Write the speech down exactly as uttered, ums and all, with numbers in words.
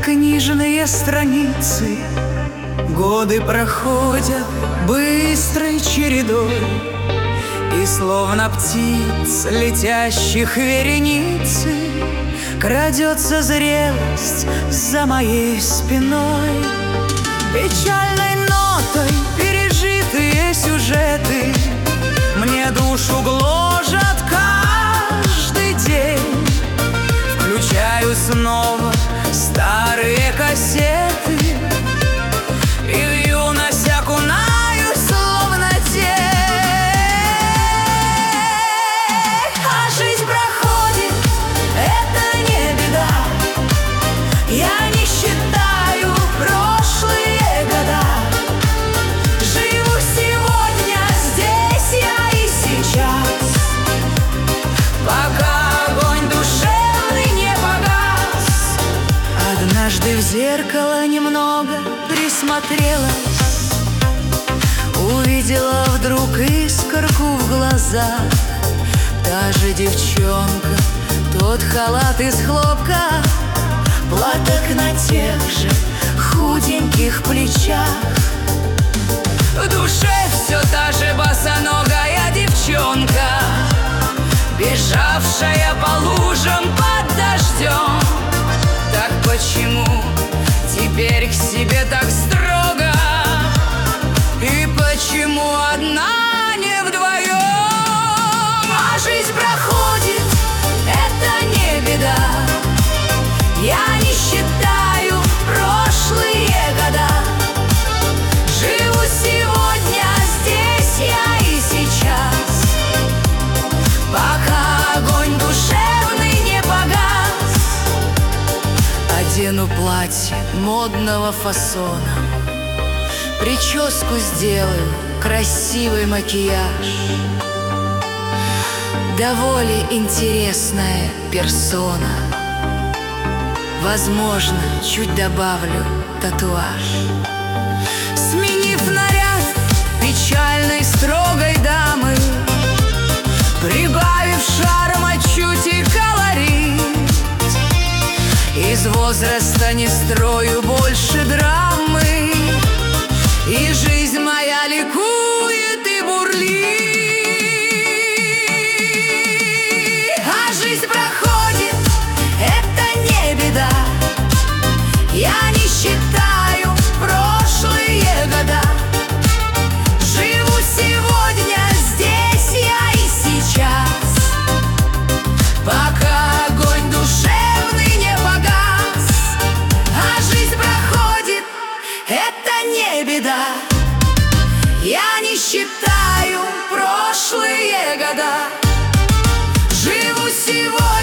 книжные страницы. Годы проходят быстрой чередой, и словно птиц, летящих вереницы, крадется зрелость за моей спиной. Печальной нотой пережитые сюжеты мне душу гложат каждый день. Включаю снова старые кассеты и в юность окунаюсь, словно тень. А жизнь проходит, это не беда. Я не считаю прошлые года. Живу сегодня, здесь я и сейчас, пока огонь душевный не погас. Однажды в зеркало немного присмотрелась, увидела вдруг искорку в глазах. Та же девчонка, тот халат из хлопка, платок на тех же худеньких плечах. В душе все та же босоногая девчонка, бежавшая по лужам под дождем. Так почему теперь к себе так строго? И почему одна, не вдвоем? А жизнь проходит, это не беда. Я не считаю прошлые года. Живу сегодня, здесь я и сейчас, пока огонь душевный не погас. Одену платье модного фасона, прическу сделаю, красивый макияж. Довольно интересная персона. Возможно, чуть добавлю татуаж. Сменив наряд печальной строгой дамы, прибавив шарма чуть и колорит, из возраста не строю больше драмы, и жизнь моя ликует и бурлит. А жизнь проходит, это не беда. Я не считаю прошлые года. Живу сегодня, здесь я и сейчас, пока огонь душевный не погас. А жизнь проходит, это не беда. Я не считаю прошлые года. Живу сегодня.